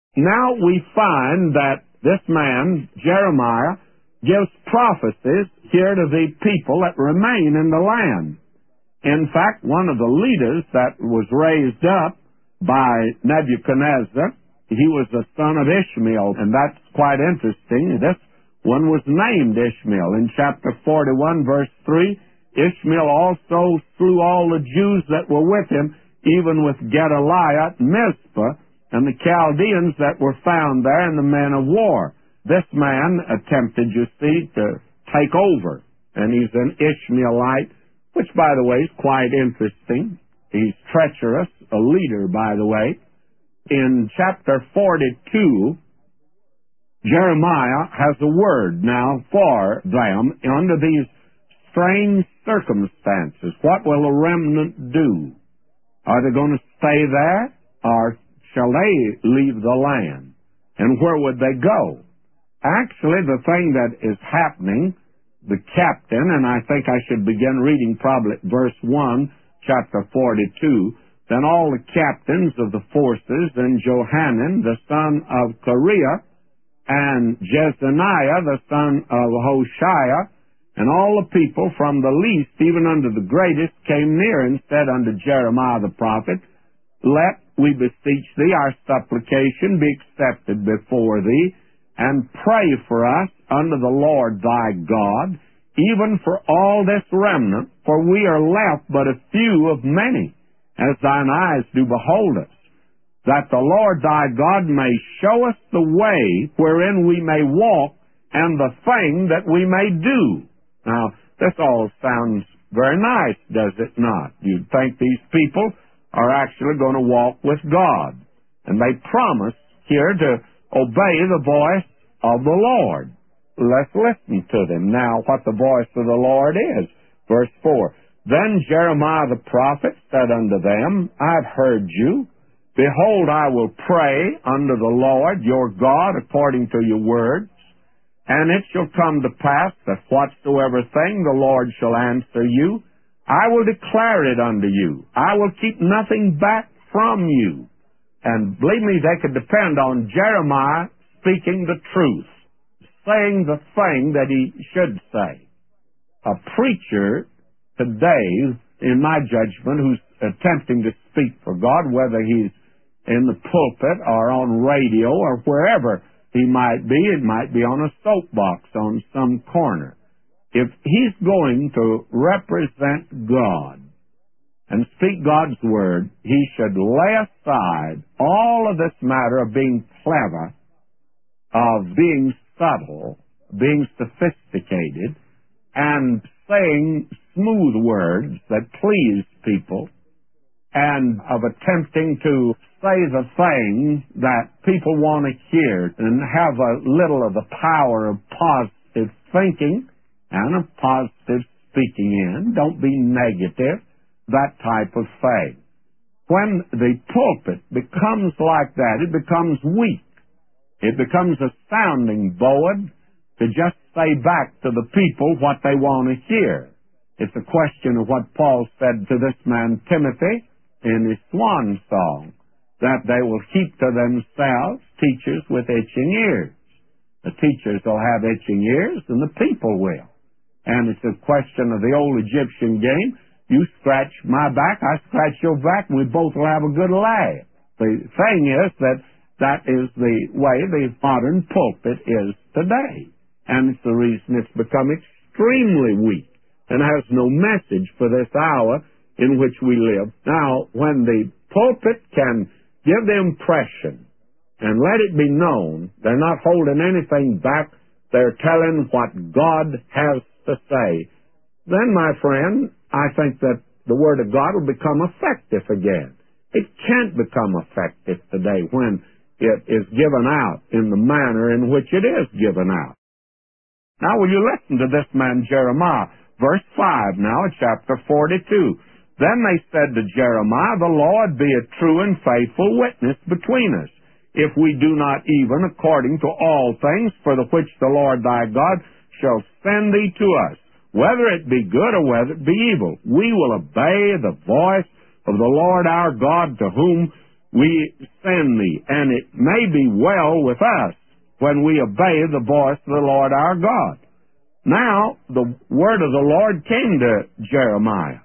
Now we find that this man, Jeremiah, gives prophecies here to the people that remain in the land. In fact, one of the leaders that was raised up by Nebuchadnezzar, he was the son of Ishmael, and that's quite interesting. This one was named Ishmael. In chapter 41, verse 3, Ishmael also slew all the Jews that were with him, even with Gedaliah at Mizpah, and the Chaldeans that were found there, and the men of war. This man attempted, you see, to take over, and he's an Ishmaelite, which, by the way, is quite interesting. He's treacherous, a leader, by the way. In chapter 42, Jeremiah has a word now for them under these strange circumstances. What will the remnant do? Are they going to stay there, or shall they leave the land? And where would they go? Actually, the thing that is happening, the captain, and I think I should begin reading probably verse 1, chapter 42, then all the captains of the forces, and Johanan, the son of Kareah, and Jezaniah, the son of Hoshea, and all the people from the least even unto the greatest came near and said unto Jeremiah the prophet, Let, we beseech thee, our supplication be accepted before thee, and pray for us unto the Lord thy God, even for all this remnant, for we are left but a few of many, as thine eyes do behold us, that the Lord thy God may show us the way wherein we may walk, and the thing that we may do. Now, this all sounds very nice, does it not? You'd think these people are actually going to walk with God. And they promise here to obey the voice of the Lord. Let's listen to them. Now, what the voice of the Lord is. Verse 4, Then Jeremiah the prophet said unto them, I have heard you. Behold, I will pray unto the Lord your God according to your words. And it shall come to pass that whatsoever thing the Lord shall answer you, I will declare it unto you. I will keep nothing back from you. And believe me, they could depend on Jeremiah speaking the truth, saying the thing that he should say. A preacher today, in my judgment, who's attempting to speak for God, whether he's in the pulpit or on radio or wherever he might be, it might be on a soapbox on some corner. If he's going to represent God and speak God's word, he should lay aside all of this matter of being clever, of being subtle, being sophisticated, and saying smooth words that please people, and of attempting to say the thing that people want to hear and have a little of the power of positive thinking and of positive speaking in. Don't be negative, that type of thing. When the pulpit becomes like that, it becomes weak. It becomes a sounding board to just say back to the people what they want to hear. It's a question of what Paul said to this man Timothy in his swan song, that they will heap to themselves teachers with itching ears. The teachers will have itching ears, and the people will. And it's a question of the old Egyptian game. You scratch my back, I scratch your back, and we both will have a good laugh. The thing is that is the way the modern pulpit is today. And it's the reason it's become extremely weak and has no message for this hour in which we live. Now, when the pulpit can give the impression and let it be known they're not holding anything back, they're telling what God has to say, then, my friend, I think that the Word of God will become effective again. It can't become effective today when it is given out in the manner in which it is given out. Now, will you listen to this man Jeremiah? Verse 5 now, chapter 42. Then they said to Jeremiah, The Lord be a true and faithful witness between us, if we do not even according to all things for the which the Lord thy God shall send thee to us, whether it be good or whether it be evil. We will obey the voice of the Lord our God, to whom we send thee, and it may be well with us when we obey the voice of the Lord our God. Now, the word of the Lord came to Jeremiah,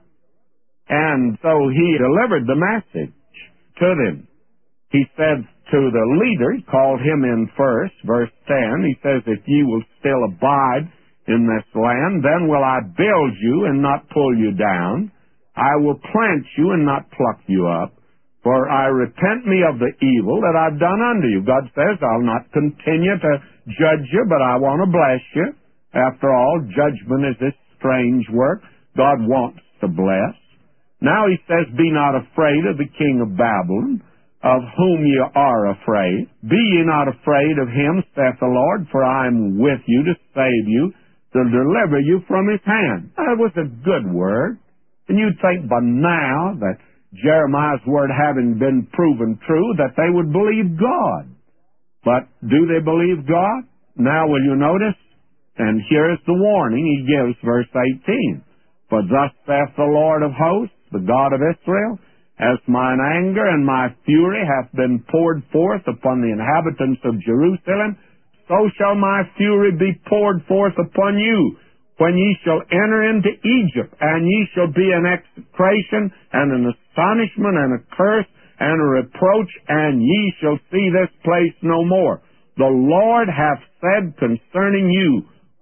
and so he delivered the message to them. He said to the leader, he called him in first, verse 10, he says, if ye will still abide in this land, then will I build you and not pull you down. I will plant you and not pluck you up. For I repent me of the evil that I've done unto you. God says, I'll not continue to judge you, but I want to bless you. After all, judgment is this strange work. God wants to bless. Now he says, be not afraid of the king of Babylon, of whom ye are afraid. Be ye not afraid of him, saith the Lord, for I am with you to save you, to deliver you from his hand. That was a good word. And you'd think by now that Jeremiah's word having been proven true, that they would believe God. But do they believe God? Now will you notice? And here is the warning he gives, verse 18. For thus saith the Lord of hosts, the God of Israel, as mine anger and my fury hath been poured forth upon the inhabitants of Jerusalem, so shall my fury be poured forth upon you, when ye shall enter into Egypt, and ye shall be an execration, and an astonishment, and a curse, and a reproach, and ye shall see this place no more. The Lord hath said concerning you,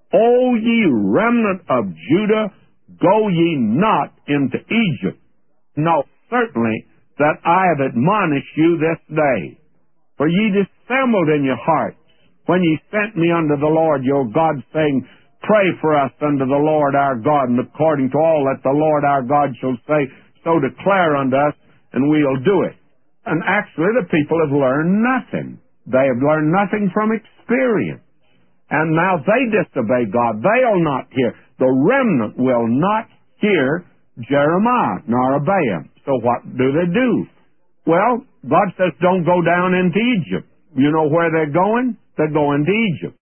O ye remnant of Judah, go ye not into Egypt. Know certainly that I have admonished you this day. For ye dissembled in your hearts, when ye sent me unto the Lord your God, saying, pray for us unto the Lord our God, and according to all that the Lord our God shall say, so declare unto us, and we'll do it. And actually the people have learned nothing. They have learned nothing from experience. And now they disobey God. They'll not hear. The remnant will not hear Jeremiah, nor obey him. So what do? Well, God says don't go down into Egypt. You know where they're going? They're going to Egypt.